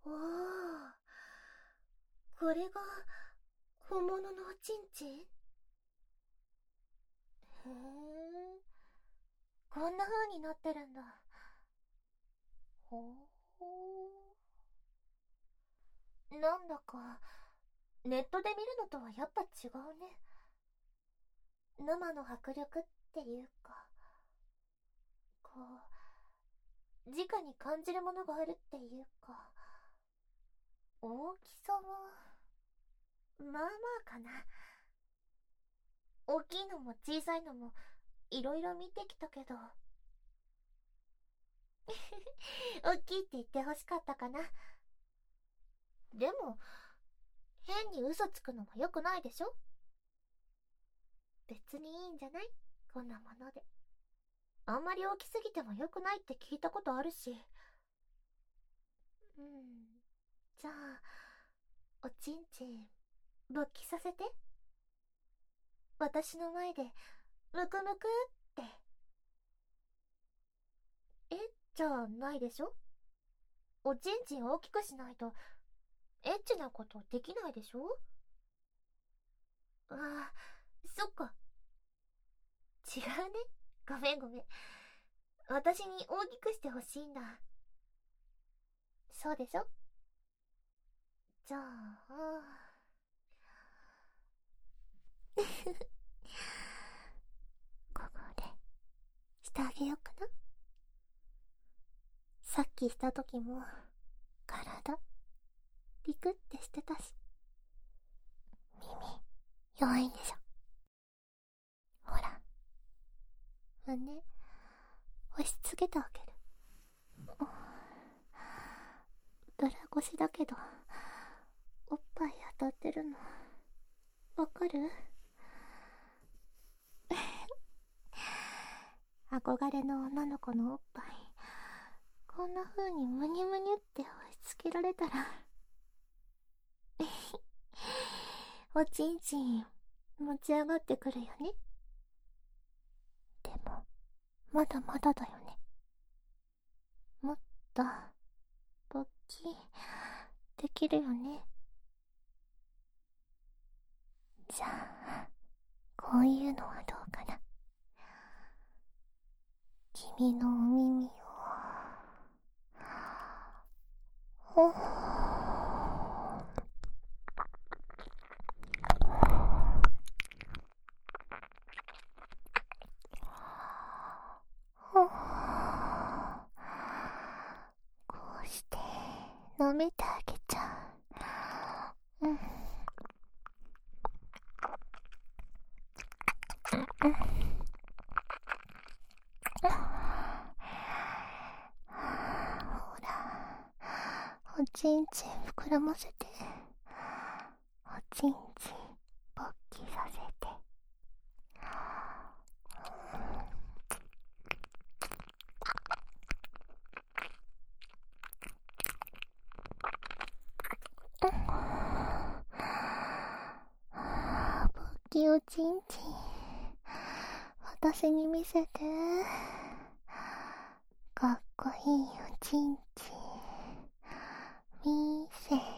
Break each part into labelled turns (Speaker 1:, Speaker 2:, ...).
Speaker 1: おー、これが本物のおちんちん？へえ、こんな風になってるんだ。ほー。なんだかネットで見るのとはやっぱ違うね。生の迫力っていうか、こう直に感じるものがあるっていうか、大きさはまあまあかな。大きいのも小さいのもいろいろ見てきたけど大きいって言ってほしかったかな。でも変に嘘つくのも良くないでしょ。別にいいんじゃない？こんなもので。あんまり大きすぎても良くないって聞いたことあるし。じゃあおちんちん勃起させて。私の前でムクムクって。え、じゃあないでしょ。おちんちん大きくしないとエッチなことできないでしょ。ああ、そっか。違うね。ごめんごめん。私に大きくしてほしいんだ。そうでしょ。じゃあここでしてあげようかな。さっきした時も体ビクってしてたし。耳弱いんでしょ。ほら、胸押し付けてあげる。ドラ越しだけどおっぱい当たってるのわかる？憧れの女の子のおっぱいこんな風にムニムニって押し付けられたらおちんちん持ち上がってくるよね。でもまだまだだよね。もっと勃起できるよね。じゃあこういうのはどうかな。君のお耳をほほこうして舐めてあげちゃう。ほら、おちんちん膨らませて、おちんちん勃起させて。勃起おちんちん私に見せて。かっこいいおちんちん見せて。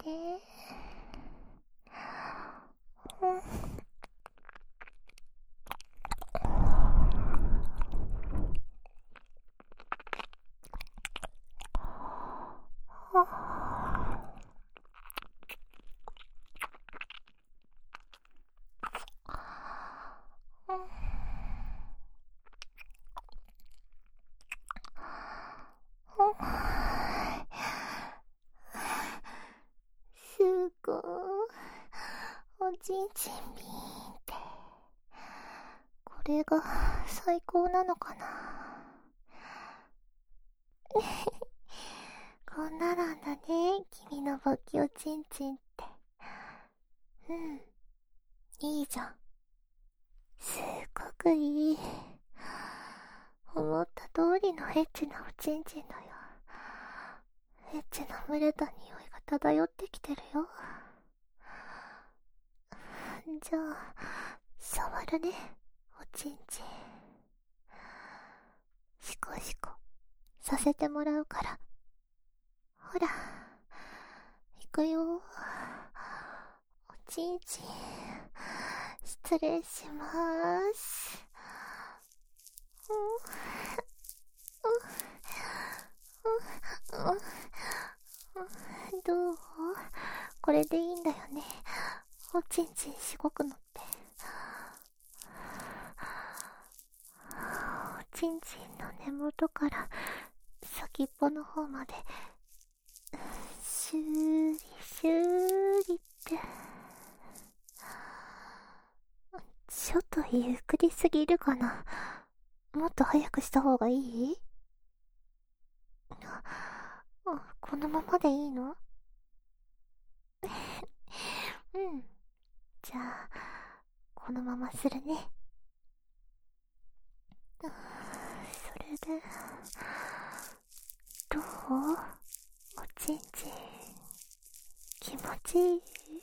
Speaker 1: すごいおちんちんビーンって。これが最高なのかな。こんななんだね、君の勃起おちんちんって。いいじゃん。すっごくいい。思った通りのエッチなおちんちんだよ。エッチな蒸れた匂いが漂ってきてるよ。じゃあ触るね、おちんちん。シコシコさせてもらうから。ほら、 くよ。おちんちん、失礼しまーす。どう？これでいいんだよね。おちんちんしごくのって。おちんちんの根元から先っぽの方までシューリシューリって。ちょっとゆっくりすぎるかな。もっと早くした方がいい？このままでいいの？うん。じゃあ、このままするね。それで、どう？おちんちん、気持ちいい？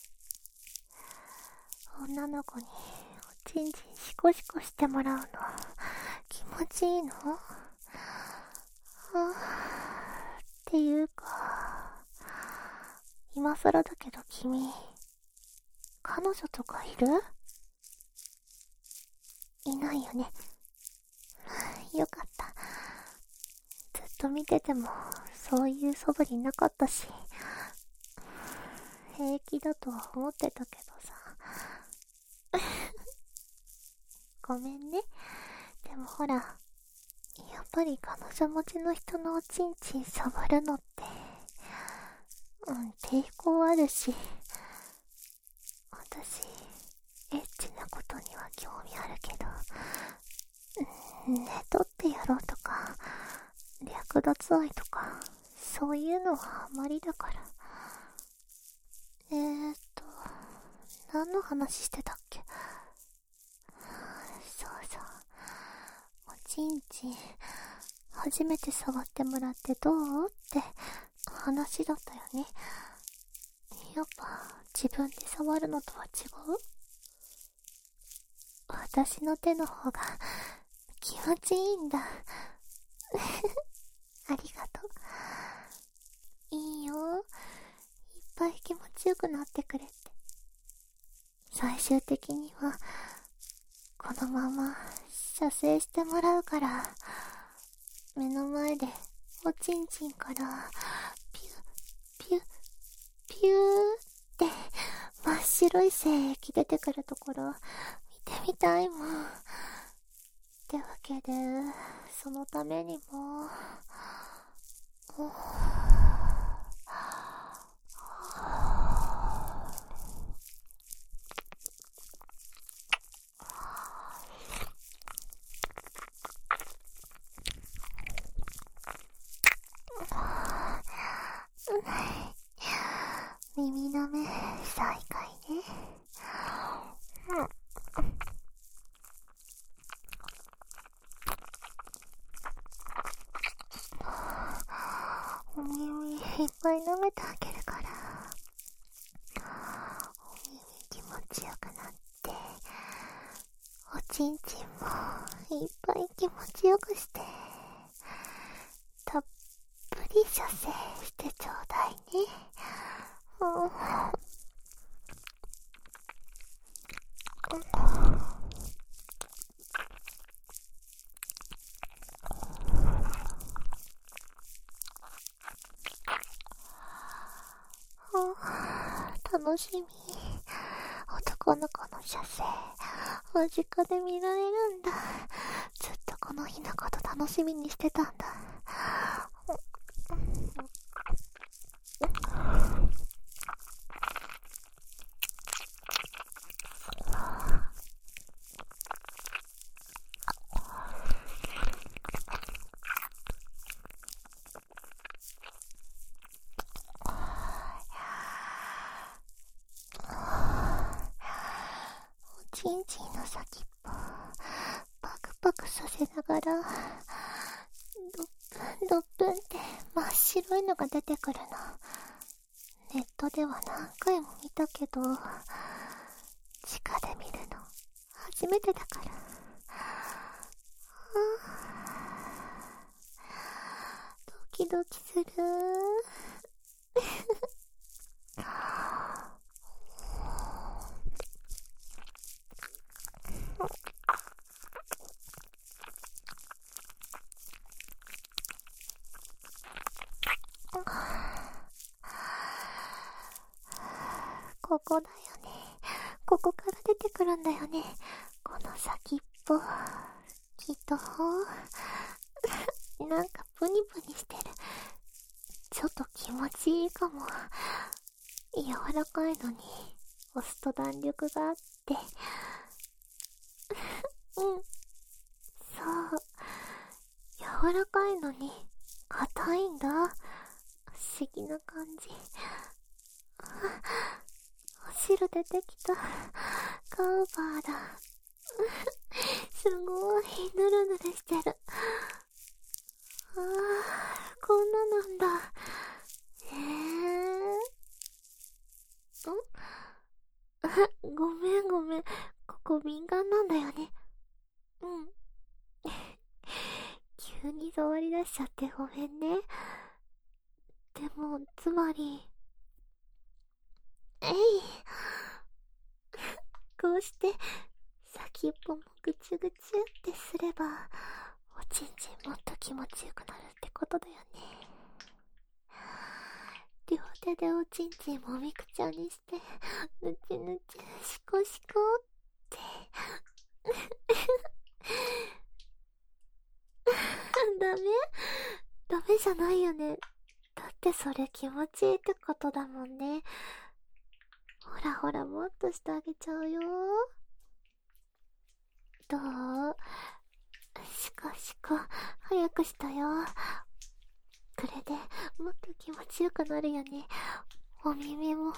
Speaker 1: 女の子におちんちんシコシコしてもらうの、気持ちいいの？っていうか、今更だけど君、彼女とかいる？いないよね。よかった。ずっと見ててもそういう素振りなかったし、平気だとは思ってたけどさ。ごめんね。でもほら、やっぱり彼女持ちの人のおちんちん触るのって、抵抗あるし、私、エッチなことには興味あるけど、寝取ってやろうとか、略奪愛とか、そういうのはあまりだから。何の話してたっけ？そうそう。おちんちん、初めて触ってもらってどう？って話だったよね。やっぱ自分で触るのとは違う？私の手の方が気持ちいいんだ。ありがとう。いいよ。いっぱい気持ちよくなってくれて。最終的にはこのまま射精してもらうから、目の前でおちんちんからピュピュピューって真っ白い精液出てくるところ見てみたいもん。ってわけで、そのためにも耳の目再開ね。お耳いっぱい舐めてあげるから、お耳気持ちよくなって、おちんちんもいっぱい気持ちよくして、たっぷり射精してちょうだいね。楽しみ。男の子の射精、間近で見られるんだ。ずっとこの日のこと楽しみにしてたんだ。おちんちんの先っぽパクパクさせながら、ドップンドップンって真っ白いのが出てくるの。ネットでは何回も見たけど、直で見るの初めてだから。ドキドキする。 ここだよね。ここから出てくるんだよね。この先っぽ。きっと、なんかプニプニしてる。ちょっと気持ちいいかも。柔らかいのに、押すと弾力があって。うん。そう。柔らかいのに、硬いんだ。不思議な感じ。お汁出てきた。カウバーだ。すごい、ぬるぬるしてる。こんななんだ。ごめんごめん。ここ敏感なんだよね。うん。急に触り出しちゃってごめんね。でも、つまり、こうして、先っぽもぐちゅぐちゅってすれば、おちんちんもっと気持ちよくなるってことだよね。両手でおちんちんもみくちゃにして、ぬちぬち、しこしこって。ダメじゃないよね。だってそれ気持ちいいってことだもんね。ほらほら、もっとしてあげちゃうよ。どう？しこしこ、早くしたよ。これでもっと気持ちよくなるよね。お耳も。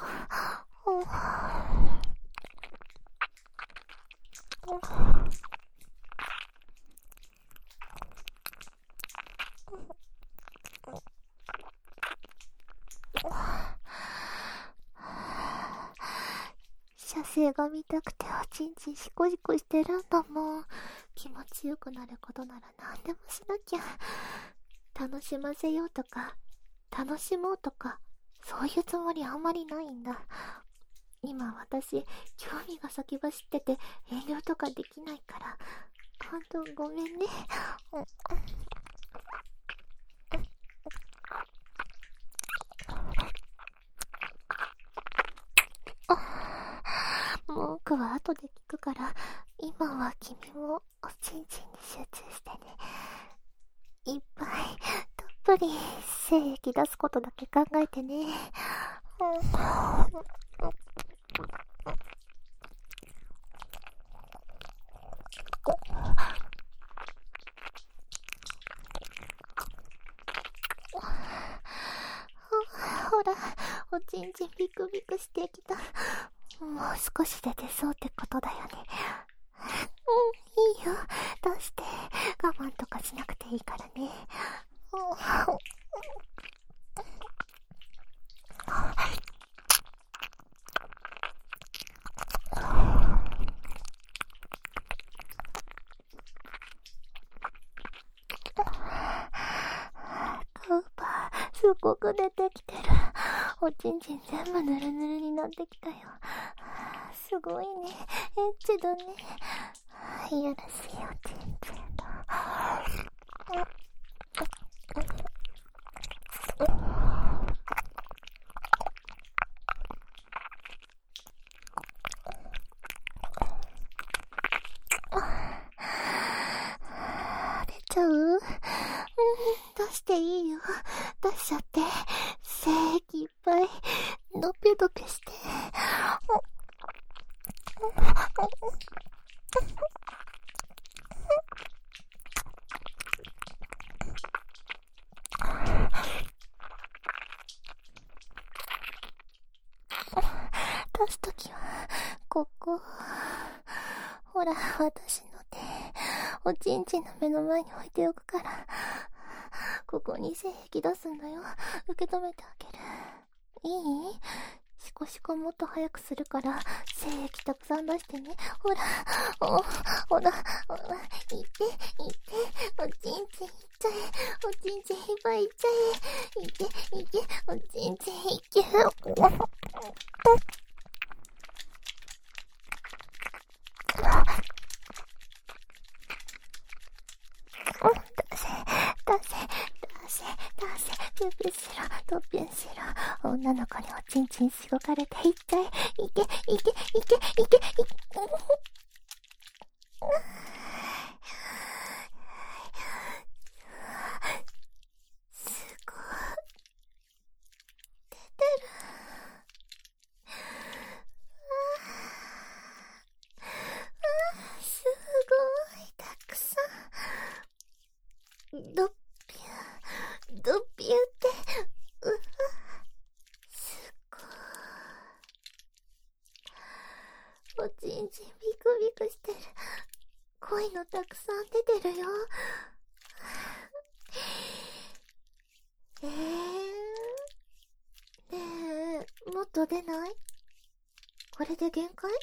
Speaker 1: 射精が見たくておちんちんシコシコしてるんだもん。気持ちよくなることなら何でもしなきゃ。楽しませようとか、楽しもうとか、そういうつもりあんまりないんだ。今私、興味が先走ってて遠慮とかできないから、ほんとごめんね。文句は後で聞くから、今は君もおちんちんに集中してね。いっぱいたっぷり精液出すことだけ考えてね。ほら、おちんちんビクビクしてきた。もう少しで出そうってことだよね。いいよ。出して。我慢とかしなくていいからね。カウパー、すごく出てきてる。おちんちん全部ヌルヌルになってきたよ。すごいね。エッチだね。やらせよ、ちんちんだ。出ちゃう？出していいよ。出しちゃって。精液いっぱい、ドピドピして。出すときは、ここ。ほら、私の手、おちんちんの目の前に置いておくから、ここに精液出すんだよ。受け止めてあげる。いい？シコシコもっと早くするから、精液たくさん出してね。ほら、ほら、いって、おちんちんいっちゃえ。おちんちんいっぱいいっちゃえ。いって、おちんちんいけ。出せ、ピュピュしろ、ドピュしろ。お女の子におちんちんしごかれていっちゃえ。いけ、いけ、いけ、いけ、いけ。すごい。出てる。すごい、たくさん。ドッピュー、ドッピューって、うわ、すごい。おちんちんビクビクしてる。濃いのたくさん出てるよ。ねえ、もっと出ない？これで限界？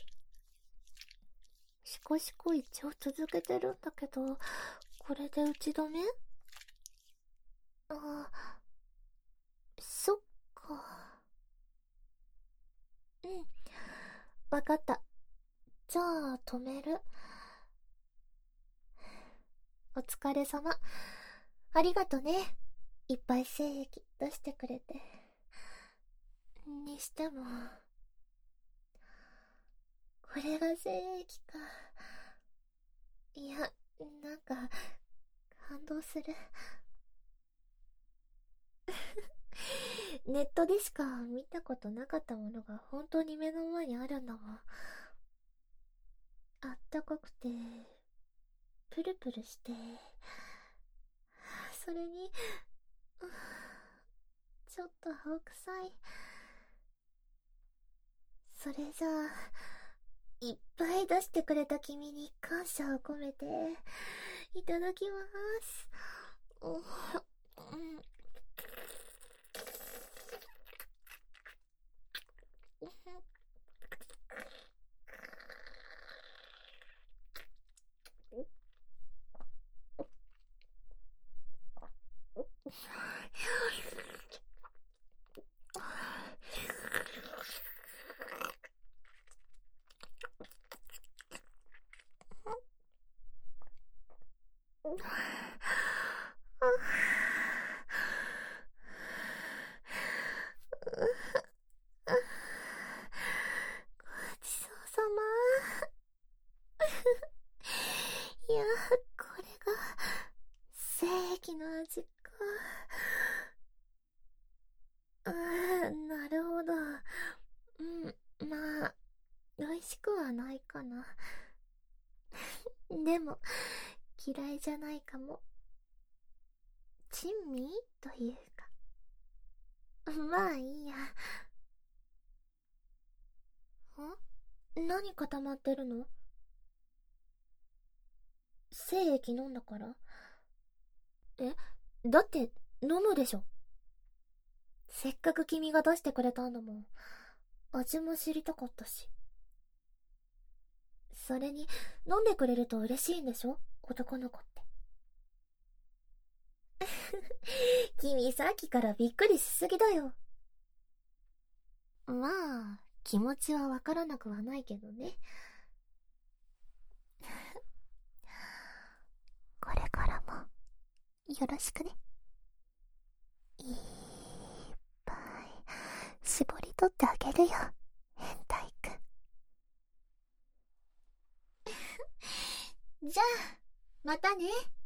Speaker 1: シコシコ一応続けてるんだけど、これで打ち止め？あ、そっか。うん、わかった。じゃあ、止める。お疲れ様。ありがとね。いっぱい精液出してくれて。にしても、これが精液か。いや、なんか、感動する。ネットでしか見たことなかったものが本当に目の前にあるんだもん。あったかくて、プルプルして、それに、ちょっと青臭い。それじゃあ、いっぱい出してくれた君に感謝を込めて、いただきます。ごちそうさま。いや、これが正規の味か。なるほど。まあ、美味しくはないかな。でも、嫌いじゃないかも。珍味というか。まあいいや。何固まってるの？精液飲んだから？え、だって飲むでしょ。せっかく君が出してくれたんだもん。味も知りたかったし。それに飲んでくれると嬉しいんでしょ、男の子って。君さっきからびっくりしすぎだよ。まあ気持ちはわからなくはないけどね。これからもよろしくね。いっぱい絞り取ってあげるよ、変態くん。じゃあまたね。